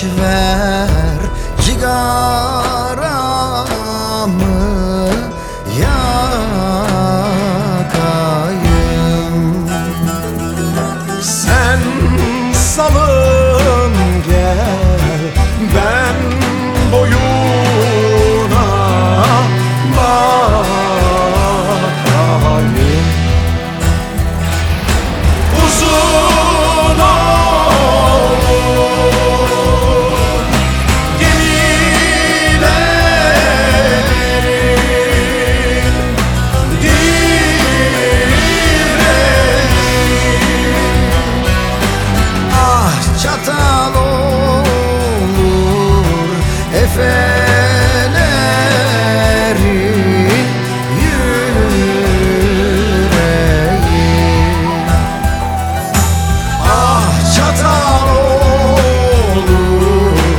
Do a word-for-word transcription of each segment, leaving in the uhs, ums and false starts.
ver cigaramı yakayım. Sen salın gel, ben boyuna bakayım. Uzun olur gemilerin direği, Ah çatal olur efelerin yüreği. ah çatal olur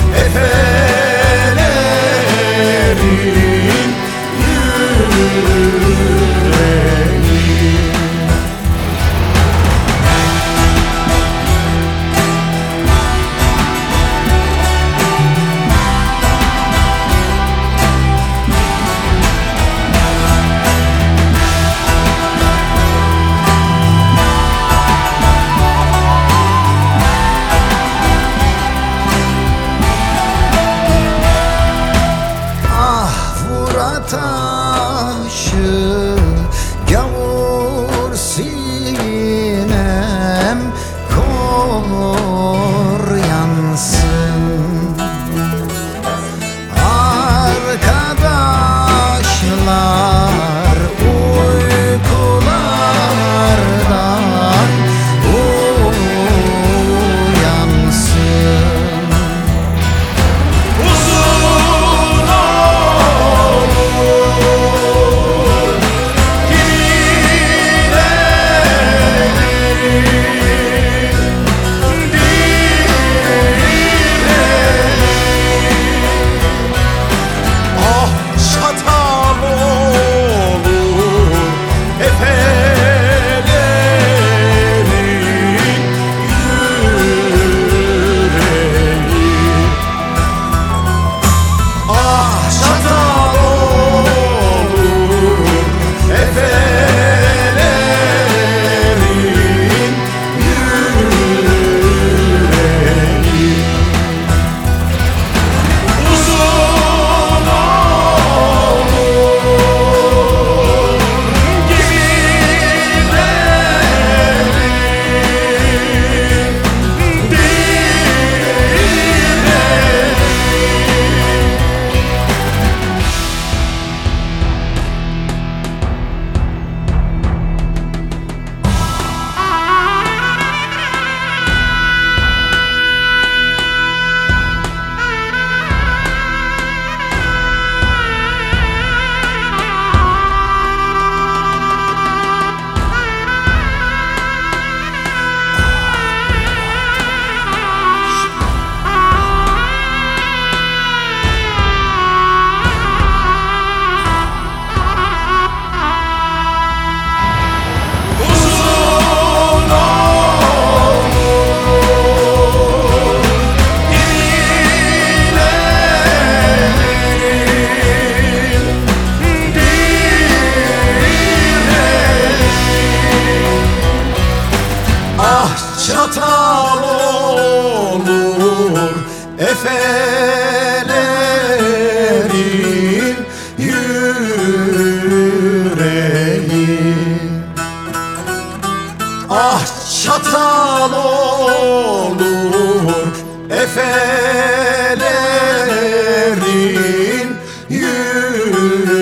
efelerin yüreği. Taşı gavur sinem kor yansın. Arkadaşlar uykulardan uyansın. Uzun olur gemilerin direği, ah çatal olur efelerin yüreği. Ah çatal olur efelerin yüreği. Uzun olur gemilerin çatal olur efelerin yüreği. Ah çatal olur efelerin yüreği.